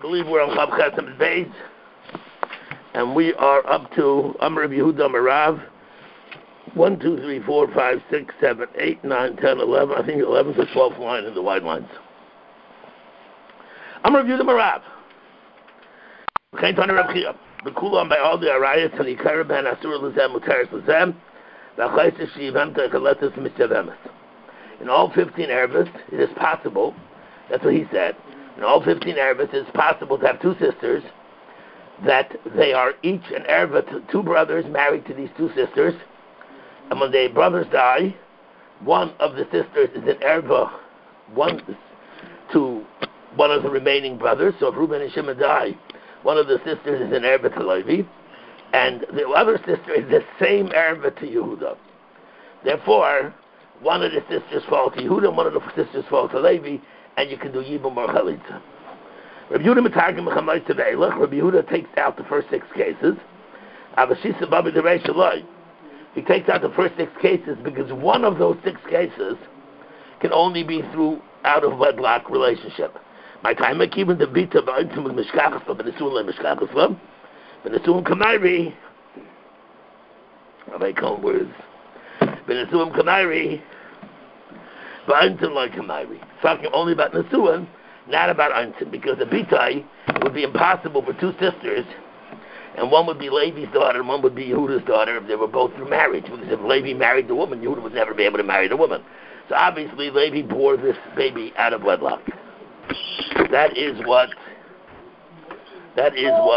believe we're on Chav Chesem Beis, and we are up to Amr Yehuda Marav. 1, 2, 3, 4, 5, 6, 7, 8, 9, 10, 11. I think 11 is the 12th line in the wide lines. Amr Yehuda Marav. Chaitana Rav Chia. Bekulam by all the arayas and Ikara ben Asur Lezem Mutaris Lezem. V'achayse Shivemta Kaletus Mishavemes. In all 15 Arabis, it is possible. That's what he said. In all 15 Arabis, it is possible to have two sisters that they are each an Arab, two brothers married to these two sisters, and when the brothers die, one of the sisters is an Arab, one to one of the remaining brothers. So if Reuben and Shimon die, one of the sisters is an Arab to Levi, and the other sister is the same Arab to Yehuda. Therefore, one of the sisters fall to Yehuda, and one of the sisters fall to Levi, and you can do Yibum or Chalitza. Rabbi Yehuda takes out the first 6 cases. He takes out the first 6 cases because one of those 6 cases can only be through out of wedlock relationship. My time I keep in the bita ba'intim with mishkachas but benesuin le mishkachas lo benesuin kamairi. Rabbi Cohen words benesuin kamairi ba'intim le kamairi. Talking only about nesuin, not about eintim, because the bitai would be impossible for two sisters, and one would be Levi's daughter and one would be Yehuda's daughter if they were both through marriage. Because if Levi married the woman, Yehuda would never be able to marry the woman. So obviously Levi bore this baby out of wedlock. That is what Rav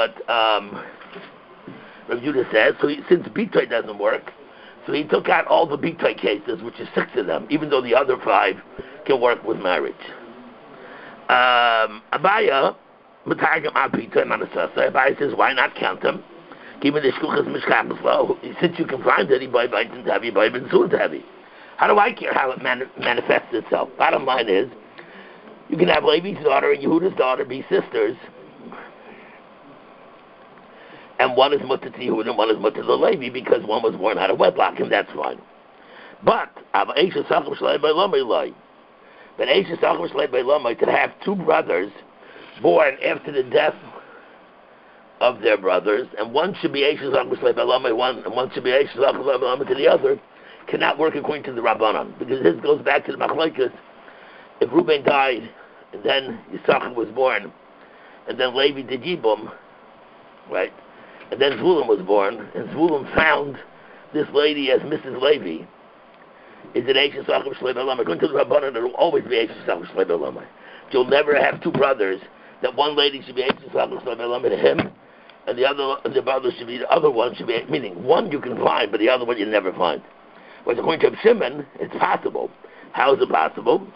Yehuda says. So since bitai doesn't work, so he took out all the bitai cases, which is 6 of them, even though the other 5 can work with marriage. Abaya says, why not count them? Since you can find it, how do I care how it manifests itself? Bottom line is, you can have Levi's daughter and Yehuda's daughter be sisters, and one is mutter to Yehuda and one is mutter to Levi because one was born out of wedlock, and that's fine. But to have 2 brothers born after the death of their brothers, and one should be Eishes Achus Le'Beilamai one, and one should be Eishes Achus Le'Beilamai to the other, cannot work according to the Rabbanan, because this goes back to the Machlokes. If Reuben died, and then Yisachar was born, and then Levi did Yibum, right, and then Zvulun was born, and Zvulun found this lady as Mrs. Levi, is it Eishes Achus Le'Beilamai? According to the Rabbanan, it will always be Eishes Achus Le'Beilamai. You'll never have 2 brothers that one lady should be Eishes Achus Le'Beilamai to him, and the brother should be, the other one should be, meaning one you can find, but the other one you never find. But according to Shimon, it's possible. How is it possible?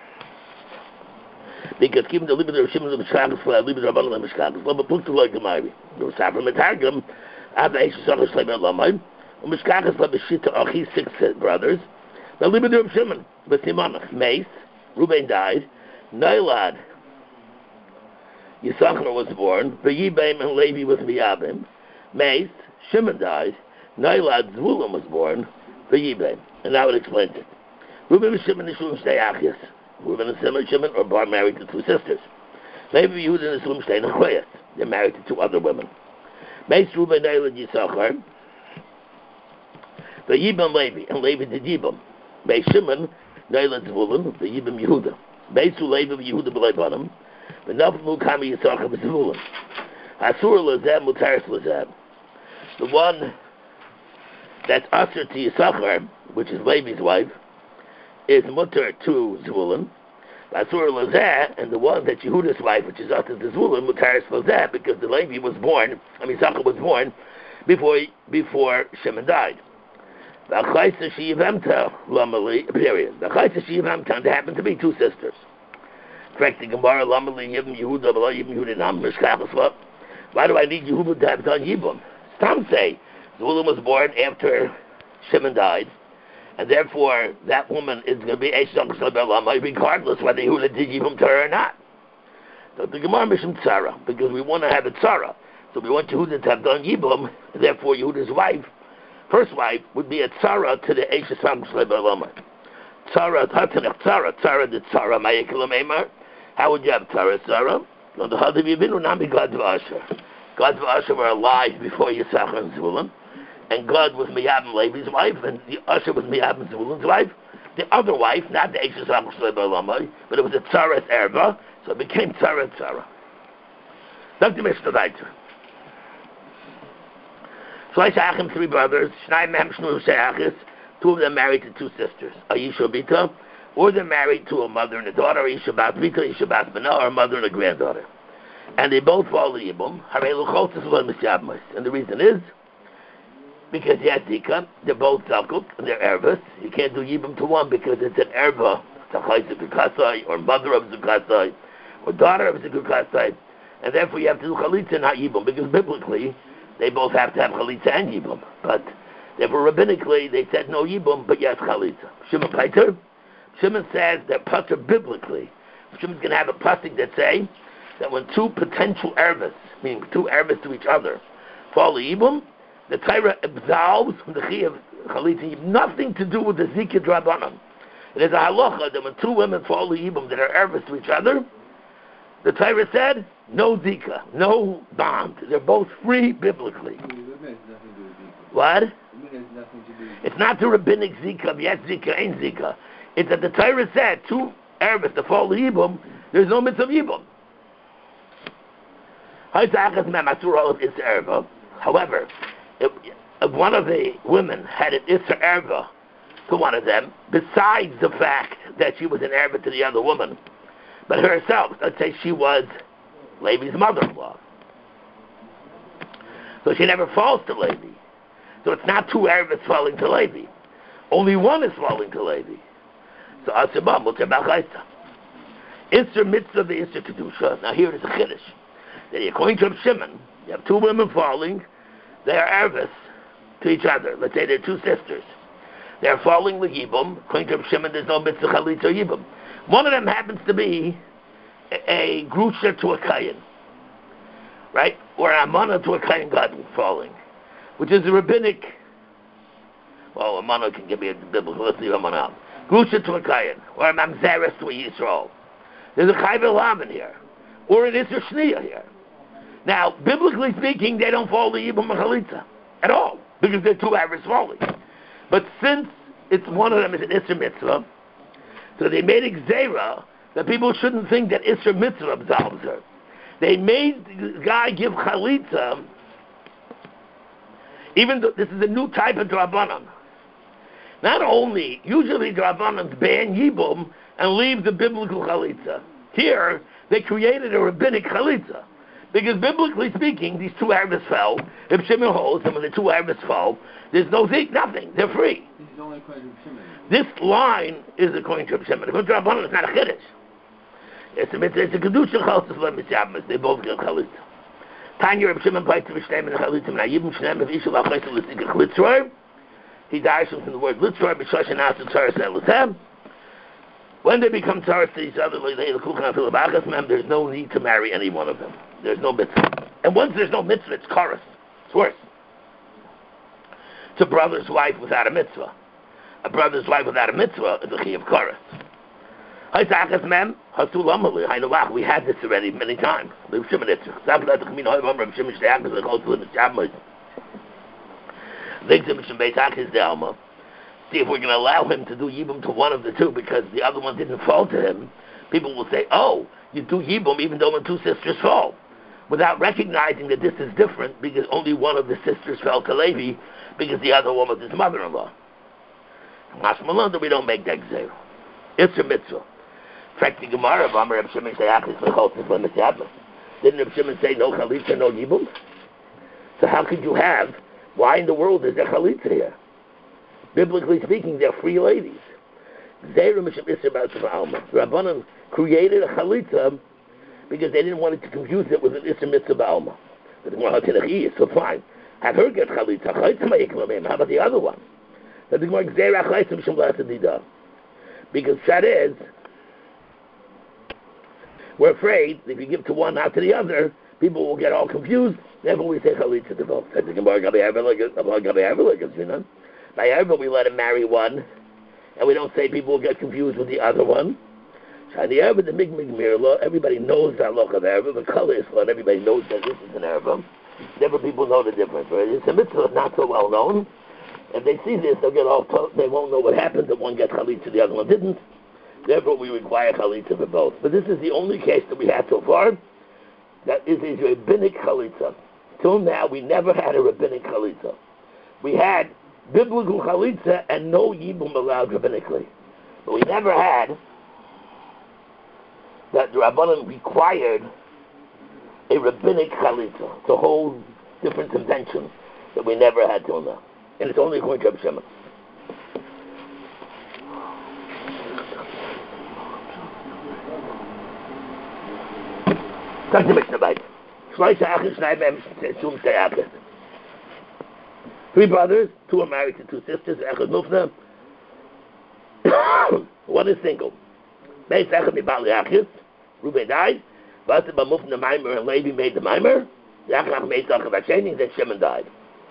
Because given the limit of Shimon the Mishkachas, the limit of Rabbanan the Mishkachas, but look to like the Mari. No Safra Metargum, Ab Eishes Achus Le'Beilamai, and Mishkachas Le'Beshita Achi 6 brothers. The limit of Shimon, but Simonach, Mace, Reuben died, Nailad, Yisachar was born, V'yibim and Levi was Miyabim, Mace, Shimon died, Nailad, Zvulun was born, V'yibim, and now it explains it. Reuben and Shimon Nishum Shtei Achias. Reuben and Shimon are born married to 2 sisters. Levi Yehuda and Nishum Shtei Nechoyas. They're married to 2 other women. Mace, Reuben, Nailad, Yisachar, V'yibim Levi, and Levi did Yibim. Mace Shimon, Nailad Zvulun, V'yibim Yehuda. Beisu Levi Yehuda b'leibanim, v'nafmu kami Yisachar b'Zvulun. Asur Lezem Mutaris Lezem. The one that's Asur to Yisachar, which is Levi's wife, is mutar to Zvulun. Asur Lezem, and the one that's Yehuda's wife, which is Asur to Zvulun, Mutaris Lezem, because the Levi was born, Yisachar was born before Shimon died. The Chaysa Shivemta Lamali, period. The Chaysa Shivemta, there happened to be 2 sisters. Correct the Gemara, Lamali Yibum Yehuda, Bala Yibum Yehuda Nam Mishkachas. Why do I need Yehuda to have done Yibum? Some say Zvulun was born after Shimon died, and therefore that woman is going to be Eishes Achus Le'Beilamai regardless whether Yehuda did Yibum to her or not. So the Gemara Mishum Tzara, because we want to have it Tzara. So we want Yehuda to have done Yibum, and therefore Yehuda's wife, first wife, would be a tzara to the Eishes Achus Le'Beilamai. Tzara, tatanech tzara, tzara the tzara, ma'yekel meimar. How would you have tzara? No, the Hadav Yavinu Nami God Vasher. God Vasher were alive before Yisachar and Zvulun, and God was Miyabim Levi's wife, and the Asher was Miyabim Zvulun's wife. The other wife, not the Eishes HaMushleib Olamai, but it was a Tzaret Erba, so it became Tzaret Tzara. Dr. Mishnah Daiter. Shleish Achim, 3 brothers, Shnai Mem Shnu Sheachis, 2 of them married to 2 sisters, Ayisha Bita, or they're married to a mother and a daughter, Ayisha Bat Bita, Ayisha Bat Bana, or a mother and a granddaughter. And they both fall Yibum, and the reason is, because he has Zika, they're both Zakuk, and they're Ervas. You can't do Yibum to one because it's an Erva, Zukasai, or mother of Zukasai, or daughter of Zukasai, and therefore you have to do Chalitza and not Yibum, because biblically, they both have to have Chalitza and Yibum. But therefore, rabbinically, they said no Yibum, but yes Chalitza. Shimon Paiter, Shimon says that Pater biblically, Shimon's going to have a pasuk that say that when 2 potential Ervas, meaning 2 Ervas to each other, fall Yibum, the Torah absolves from the Chi of Chalitza, nothing to do with the Zika Drabanan. It is a halacha that when 2 women fall Yibum that are Ervas to each other, the Torah said, no Zika, no bond. They're both free biblically. What? It's not the rabbinic Zika, yes Zika, ain't Zika. It's that the Torah said, 2 Ervas that fall Yibum, there's no mitzvah Yibum. However, if one of the women had an Isser Erva to one of them, besides the fact that she was an Erva to the other woman, but herself, let's say she was Levi's mother-in-law, so she never falls to Levi. So it's not 2 Ervas falling to Levi. Only one is falling to Levi. So Asabah, Mutzah B'Chaisa. Isser Mitzvah, the Isser Kedusha. Now here is a Chiddush. That according to Shimon, you have 2 women falling, they are Ervas to each other. Let's say they're 2 sisters. They're falling with Yibum. According to Shimon, there's no Mitzvah Chalitza or Yibum. One of them happens to be a Grusha to a Kayin, right? Or a Amana to a Kayin Gadol falling, which is a rabbinic. Well, Amana can give me a biblical. Let's leave Amana out. Grusha to a Kayin, or a Mamzeres to a Yisrael. There's a Chayv Elam in here, or an Isser Shniya here. Now, biblically speaking, they don't fall to Yibum Chalitza at all, because they're 2 Ervas falling. But since it's one of them is an Isser Mitzvah, so they made a Gzeira that people shouldn't think that Isser Mitzvah absolves her. They made the guy give Chalitza, even though this is a new type of Drabanan. Not only, usually Drabanans ban Yibum and leave the biblical Chalitza. Here, they created a rabbinic Chalitza. Because biblically speaking, these 2 Ervas fell. If Shimon holds, and when the 2 Ervas fall, there's no zik, nothing. They're free. This is only according to Shimon. This line is according to Shimon. According to Rabbanan, it's not a Chiddush. It's a Kedusha Chaltzis Le'Misyabmas. They both get Chalitza. Tanya Reb Shimon Paitz V'Shteim and Chalitza V'Nayibim Shneim V'Ishal V'Chayta L'Sika Chlitzroy. He dies from the word Litzroy B'Shoshan Asa Tzaras Elisem. When they become tzaras to each other, there's no need to marry any one of them. There's no mitzvah. And once there's no mitzvah, it's chorus. It's worse. It's a brother's wife without a mitzvah. A brother's wife without a mitzvah is a chi of chorus. We had this already many times. See, if we're going to allow him to do Yibum to one of the 2 because the other one didn't fall to him, people will say, oh, you do Yibum even though when 2 sisters fall, without recognizing that this is different because only one of the sisters fell to Levi because the other one was his mother-in-law. Mashmalanda, we don't make that Gzeira. It's a mitzvah. In fact, the Gemara of Amar Reb Shimon Shayachis L'Choltis L'Misyabmas. Didn't Reb Shimon say no Chalitza, no Yibum? So how could you have, why in the world is there Chalitza here? Biblically speaking, they're free ladies. Rabbanan created a chalitza because they didn't want it to confuse it with an Isser Mitzvah Ba'alma. But the Gemara Tanakh so fine. Have her get chalitza. How about the other one? The Gemara because that is, we're afraid if you give to one, not to the other, people will get all confused. Therefore, we say chalitza to both. The Gemara by Erva, we let him marry one, and we don't say people will get confused with the other one. Shani Erva, the Mig Mirla, everybody knows the halacha of Erva, the color is and everybody knows that this is an Erva. Never people know the difference, right? It's a mitzvah not so well known. If they see this, they'll get all they won't know what happened, that one gets chalitza, the other one didn't. Therefore, we require chalitza for both. But this is the only case that we had so far that is a rabbinic chalitza. Till now, we never had a rabbinic chalitza. We had biblical chalitza and no yibum allowed rabbinically. But we never had that the Rabbanim required a rabbinic chalitza. It's a whole different invention that we never had till now. And it's only according to Reb Shimon. Come to Mishnah Beit. Three brothers, two are married to two sisters, Echad Mufna. One is single. Beis Echad Mibal Yachis. Reuben died. Vasa B'Mufna Maimer and Levi made the Maimer. Yachach made Echad Vasheni, then Shimon died.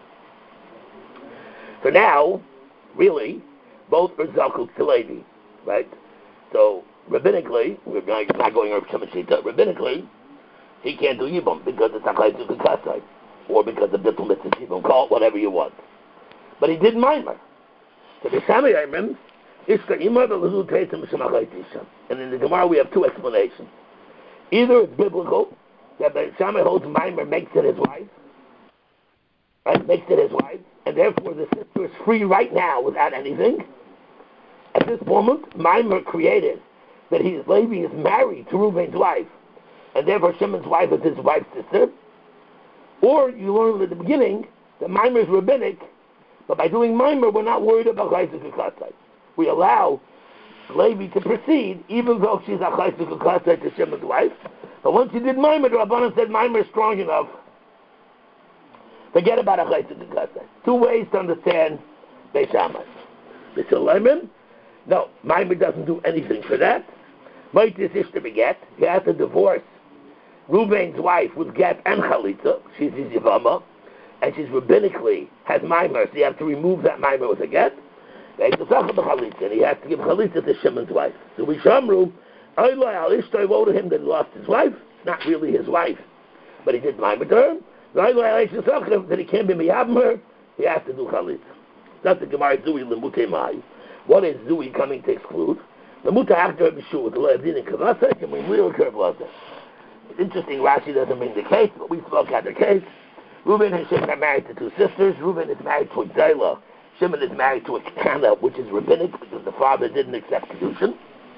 So now, really, both are Zakuk to Levi, right? So, rabbinically, we're not going over Shimon Shita, rabbinically, he can't do Yibum because it's Achayzu Kukasai, or because of Bittul Mitzvah Yibum, call it whatever you want. But he did Maimer. So the Shami Yimim, Ishka Imar V'Lehu Teitzim Shemachaytisha. And in the Gemara we have two explanations. Either it's biblical, that the Shami holds Maimer makes it his wife, right? Makes it his wife, and therefore the sister is free right now without anything. At this moment, Maimer created that Levi is married to Reuven's wife, and therefore Shimon's wife is his wife's sister. Or you learn at the beginning that Maimer is rabbinic, but by doing Maimer, we're not worried about Chayzik Kukasai. We allow Levi to proceed, even though she's a Chayzik Kukasai to Shimon's wife. But once you did Maimer, the Rabbanan said Maimer is strong enough. Forget about a Chayzik Kukasai. Two ways to understand Beis Shammai. B'Shul Leiman, no, Maimer doesn't do anything for that. Maitis Ishta Beget, he has to divorce Reuven's wife with get and chalitza. She's his yivama, and she's rabbinically has maimer, so you have to remove that maimer with a get. And he has to give chalitza to Shimon's wife. So we shamru, Oilai al Ishtai woe to him that he lost his wife. It's not really his wife, but he did maimer to her. Oilai al Ishtai that he can't be miyabim her. He has to do chalitza. That's the Gemara Zui lemute mai. What is Zui coming to exclude? Lemute actor b'shul the le'adin in kavasek and we will curve lazer. Interesting, Rashi doesn't bring the case, but we spoke at the case. Reuben and Shimon are married to two sisters. Reuben is married to a Gzela. Shimon is married to a Kana, which is rabbinic because the father didn't accept Kedushin.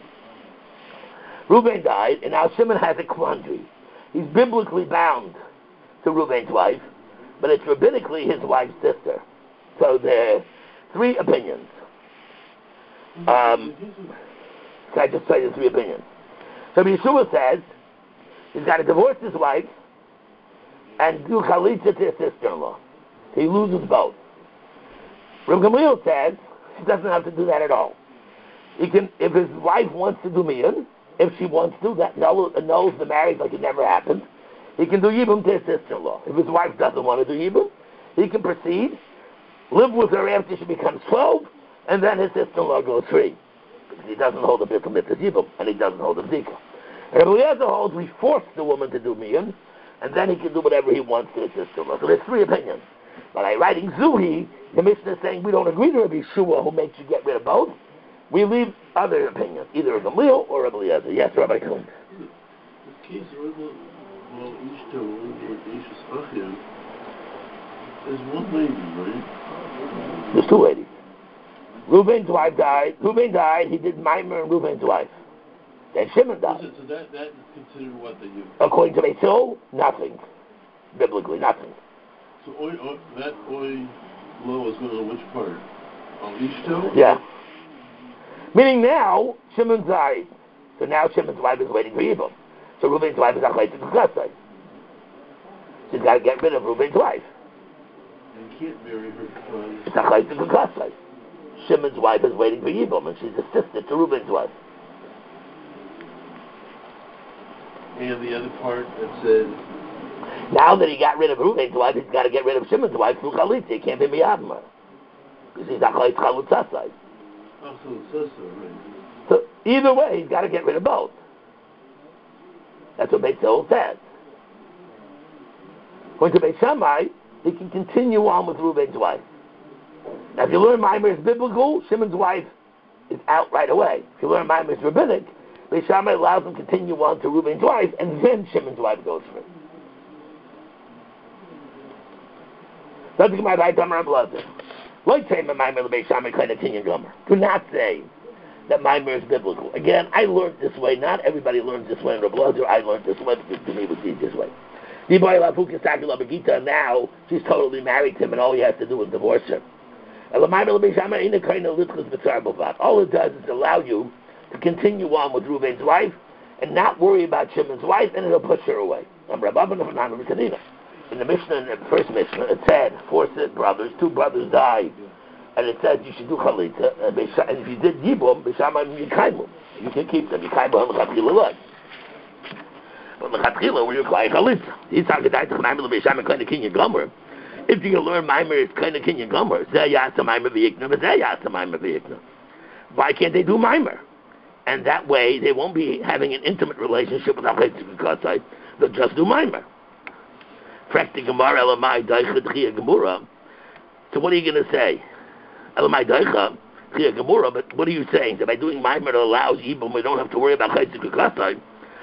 Reuben died, and now Shimon has a quandary. He's biblically bound to Reuben's wife, but it's rabbinically his wife's sister. So there are three opinions. Can I just tell you the three opinions? So Yeshua says, he's got to divorce his wife and do chalitza to his sister-in-law. He loses both. Reb Gamliel says he doesn't have to do that at all. He can, if his wife wants to do miyan, if she wants to, that annuls the marriage like it never happened. He can do yibum to his sister-in-law. If his wife doesn't want to do yibum, he can proceed, live with her after she becomes 12, and then his sister-in-law goes free. Because he doesn't hold a bittul mitzvah yibum, and he doesn't hold a bdika. Rabbi Eliezer holds we force the woman to do miyan, and then he can do whatever he wants to his sister-in-law. So there's three opinions. But by writing Zuhi, the Mishnah is saying we don't agree to Rabbi Shua, who makes you get rid of both. We leave other opinions, either Rabbi Gamliel or Rabbi Eliezer. Yes, Rabbi Kuhn. There's one lady, right? There's two ladies. Reuben's wife died. Reuben died. He did Maimer and Reuben's wife. Then Shimon died. So that is considered what they do? According to Beis, nothing. Biblically, nothing. So that oy low is going to which part? On Ishto? Yeah. Meaning now, Shimon's died. So now Shimon's wife is waiting for Yibum. So Reuben's wife is Achayt Kukasai. She's got to get rid of Reuben's wife. And can't marry her because... It's Achayt Kukasai. Shimon's wife is waiting for Yibum, and she's a sister to Reuben's wife. And the other part that said... Now that he got rid of Reuben's wife, he's got to get rid of Shimon's wife through Chalitza. He can't be Miyabim her. Because he's Achayt Chalutzasai. Oh, so it's sister, right? So either way, he's got to get rid of both. That's what Beit Hillel says. Going to Beit Shammai, he can continue on with Reuben's wife. Now, if you learn Maimer is biblical, Shimon's wife is out right away. If you learn Maimer is rabbinic, Beit Shammai allows him to continue on to Reuben's wife, and then Shimon's wife goes free. Let's get my right Amar Blazer. Do not say that Maimer is biblical. Again, I learned this way. Not everybody learns this way in Rabbi Blazer. I learned this way because to me it was the easiest way. Now she's totally married to him, and all he has to do is divorce her. All it does is allow you to continue on with Reuben's wife and not worry about Shimon's wife, and it'll push her away. In the Mishnah, in the first Mishnah, it said 4 brothers, 2 brothers died, and it said you should do chalitza, and if you did yibum, you can keep them. But lechatchila, we require chalitza. If you can learn Maimer, it's kind of kinyan gomer. Why can't they do Maimer? And that way, they won't be having an intimate relationship with Achaitzik Kasai. They'll just do Maimer. So what are you going to say? But what are you saying? That by doing Maimer, it allows Yibum, we don't have to worry about Achaitzik Kasai.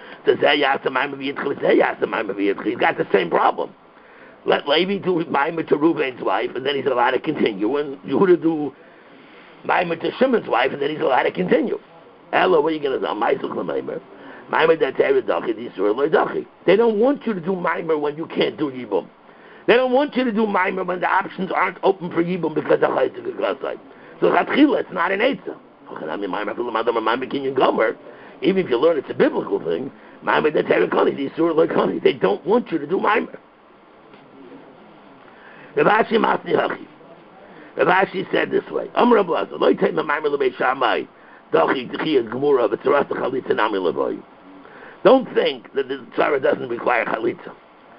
He's got the same problem. Let Levi do Maimer to Reuben's wife, and then he's allowed to continue. And Yehuda do Maimer to Shimon's wife, and then he's allowed to continue. Ella, what are you going to do? They don't want you to do Maimer when you can't do Yibum. They don't want you to do Maimer when the options aren't open for Yibum because of Chayzik Kasai. So Chatchila, it's not an Eitzah. Even if you learn it's a biblical thing, they don't want you to do Maimer. Rav Ashi said this way: don't think that the Torah doesn't require chalitza.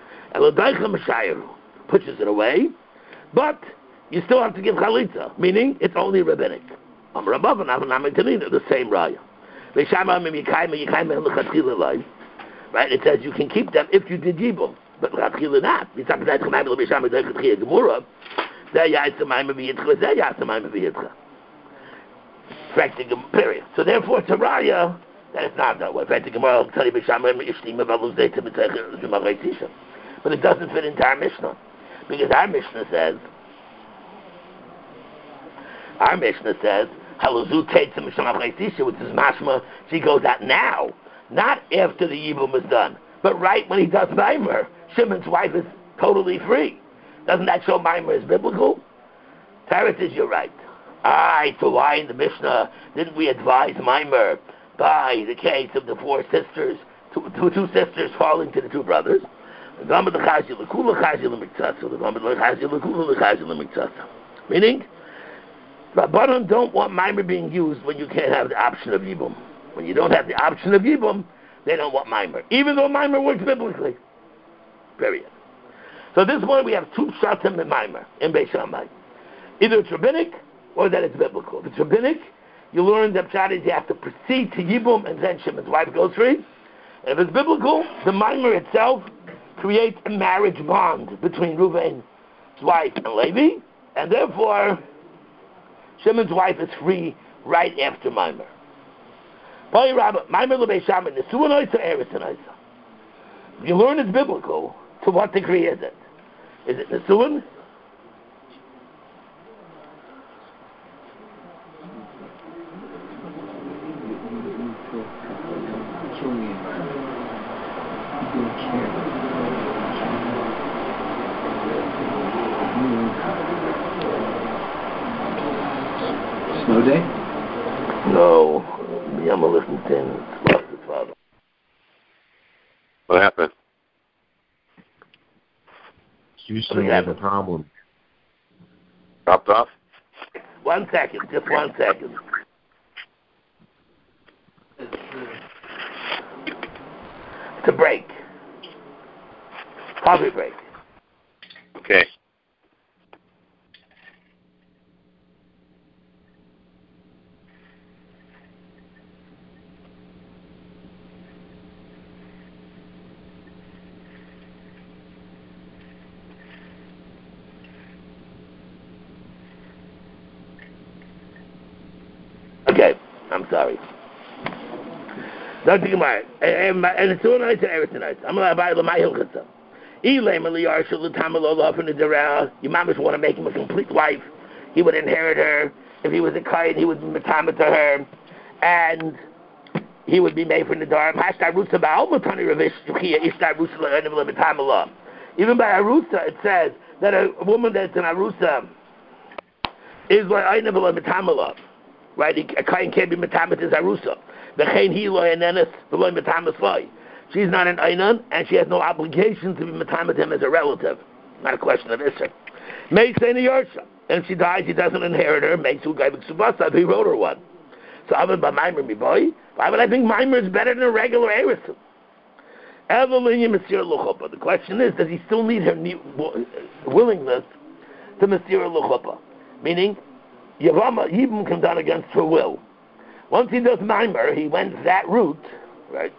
Pushes it away, but you still have to give chalitza, meaning it's only rabbinic. The same raya. Right? It says you can keep them if you did yibum, but chatchila not. Period. So therefore, it's a raya that it's not that way. But it doesn't fit into our Mishnah, because our Mishnah says, Halazu Teitzim which is mashma, she goes out now, not after the yibum is done, but right when he does Maimer. Shimon's wife is totally free. Doesn't that show Maimer is biblical? Tarot says you're right. So why in the Mishnah didn't we advise Maimer by the case of the 4 sisters, two sisters falling to the 2 brothers? Meaning, Rabbanon don't want Maimer being used when you can't have the option of Yibum. When you don't have the option of Yibum, they don't want Maimer, even though Maimer works biblically. Period. So this one we have 2 shatim in Maimer, in Beit Shammai. Either it's rabbinic or that it's biblical. If it's rabbinic, you learn that pshat is you have to proceed to Yibum and then Shimon's wife goes free. And if it's biblical, the Maimer itself creates a marriage bond between Reuven's wife and Levi, and therefore Shimon's wife is free right after Maimer. If you learn it's biblical, to what degree is it? Is it Nesuin? Snow day? No. Yama listened to him. Lost his father. What happened? Houston had a problem. Dropped off? 1 second. Just 1 second. It's a break. Coffee break. Okay. I'm sorry. Dr. Gemara, and it's all night to Eretz tonight. I'm going to buy the Mahilchasa. Your mom just want to make him a complete wife. He would inherit her. If he was a Kain, he would be Matama to her. And he would be made for Nadarim. Even by Arusa, it says that a woman that's an Arusa is like Ainabala Matamala. Right? A Kain can't be Matama to Arusa. She's not an Einan, and she has no obligation to be Matama to him as a relative. Not a question of Isser. May say Yarsha. And if she dies, he doesn't inherit her. Makes who Gaibik Subasa if he wrote her one. So Avad B'Maimer mi boy. Why would I think Maimer is better than a regular Eretz? The question is, does he still need her willingness to Masir L'Chuppah? Meaning, Yibum can done against her will. Once he does Maimer, he went that route, right?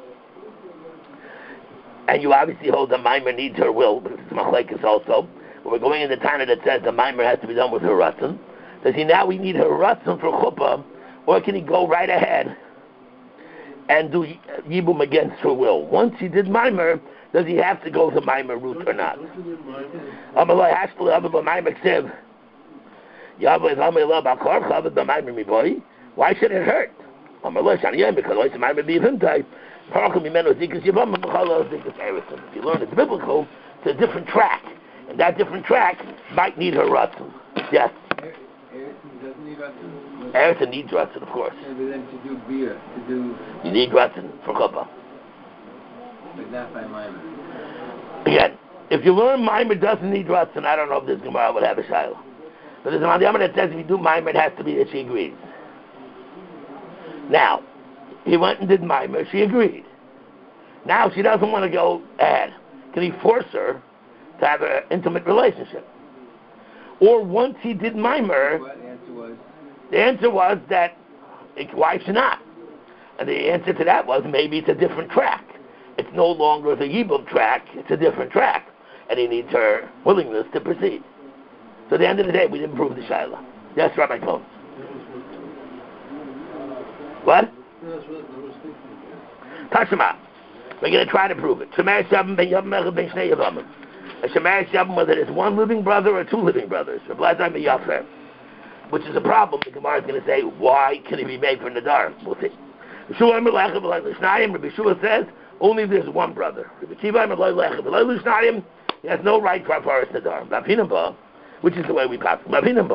And you obviously hold the Maimer needs her will, because it's Machlekes also. But we're going in the Tana that says the Maimer has to be done with her Ratzon. Does he now need her Ratzon for Chuppah, or can he go right ahead and do Yibum against her will? Once he did Maimer, does he have to go the Maimer route or not? Why should it hurt? Because if you learn it's biblical, it's a different track. And that different track might need her Ratzon. Yes? Eretz needs Ratzon, of course. You need Ratzon for Chuppah. But not by Maimer. Again, if you learn Maimer doesn't need Ratzon, I don't know if this Gemara would have a shiloh. But there's another Yama that says if you do Maimer, it has to be that she agrees. Now, he went and did Maimer, she agreed. Now she doesn't want to go ahead. Can he force her to have an intimate relationship? Or once he did Maimer, the answer was that, why should not? And the answer to that was maybe it's a different track. It's no longer the Yibum track, it's a different track. And he needs her willingness to proceed. So at the end of the day, we didn't prove the Shaila. Yes, Rabbi Combs. What? Tashima. We're going to try to prove it. Shemer Shabbat ben Yavim ben Shnei Yavamim. A Shemer Shabbat, whether it's one living brother or two living brothers. Which is a problem. The Gemara is going to say, why can he be made for Nadar? We'll see. Rabbi Shua says, only if there's one brother. He has no right for Afaris Nadar. Which is the way we pass.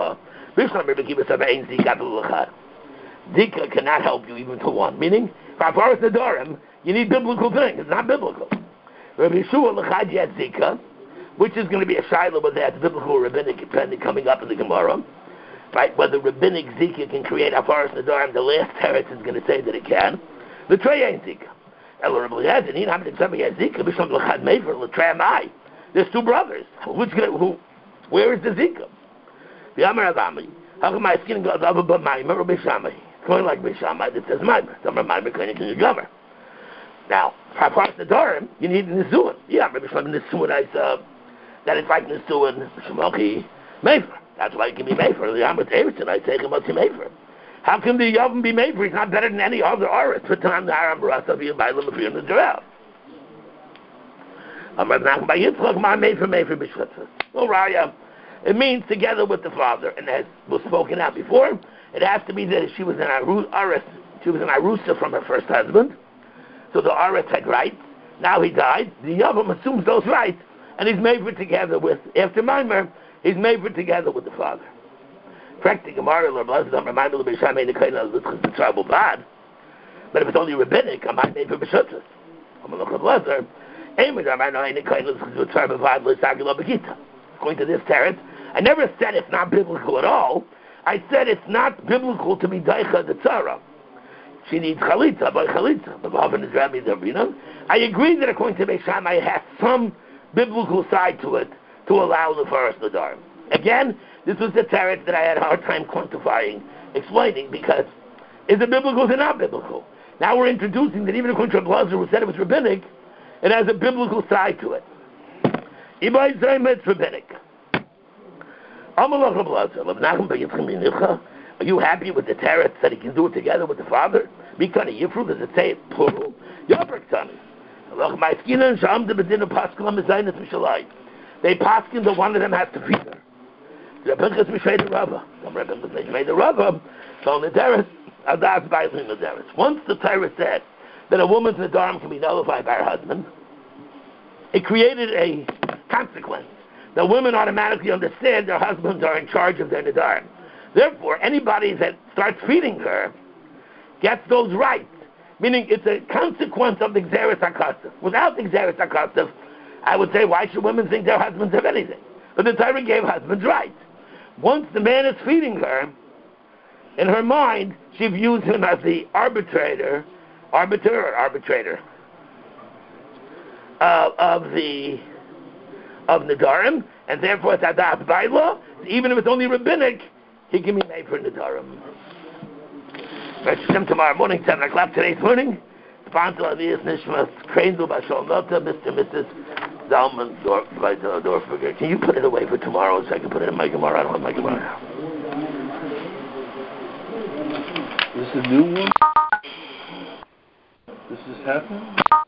Zika cannot help you even to one. Meaning, for Afaris Nadarim, you need biblical things. It's not biblical. Rabbi Shua L'chad yet Zika, which is going to be a shiloh, whether that's biblical or rabbinic, depending coming up in the Gemara. Right? Whether rabbinic Zika can create Afaris Nadarim, the last teretz is going to say that it can. The Trey ain't Zika. There's two brothers. Where is the Zika? How come my skin goes over by Maimer or Bishamai? It's going like Bishamai that says Maimer. Some are Maimer, can you Gomer. Now, for Afaris Nadarim, you need Nizuan. Yeah, maybe from Nizuan I saw that it's like Nizuan, Shemochi, Mefer. That's why it can be Mefer. The Amrit Everton, I say Chemotzi Mefer. How can the Yavim be Mefer? He's not better than any other Aris. Put on the Aram Rasa, be a Bailam of the Jarrell. I'm not by Yitzchak, my Mefer Bishvatza. Well, Raya, it means together with the father, and as was spoken out before, it has to be that she was an Aris. She was an Arusa from her first husband. So the Aris had rights. Now he died. The Yavam assumes those rights, and he's made for together with, after Maimer, he's made for together with the father. But if it's only rabbinic, I might made for B'shutzas. Going to this teretz, I never said it's not biblical at all. I said it's not biblical to be daicha the tzara. She needs chalitza by chalitza. I agree that according to Beis Shammai, it has some biblical side to it to allow the Afaris Nadarim. Again, this was the teretz that I had a hard time quantifying, explaining, because is it biblical or not biblical? Now we're introducing that even according to Rabbi Lazar, who said it was rabbinic, it has a biblical side to it. Ibay Zayim, it's rabbinic. A Are you happy with the teretz that he can do it together with the father? Mikani Yifru, does it say it plural? Yabraktan. They paskin that one of them has to feed her. The Pinchas Mishmei the Rava. Some Rebbe Mishmei the Rava. So in the teretz, Adas Bailing the teretz. Once the Torah said that a woman's nedarim can be nullified by her husband, it created a consequence. The women automatically understand their husbands are in charge of their nedarim. Therefore, anybody that starts feeding her gets those rights. Meaning, it's a consequence of the Gzeres HaKasav. Without the Gzeres HaKasav, I would say, why should women think their husbands have anything? But the Torah gave husbands rights. Once the man is feeding her, in her mind, she views him as the arbiter of nedarim, and therefore it's adas baila. Even if it's only rabbinic, he can be made for nedarim. Tomorrow morning, 7 o'clock today's morning. Sponsor Avias Nishmas Kreindl Bashal Nota, Mr. and Mrs. Zalman Dorfberger. Can you put it away for tomorrow so I can put it in my Gemara? I don't have my Gemara now. This is a new one? This is happening?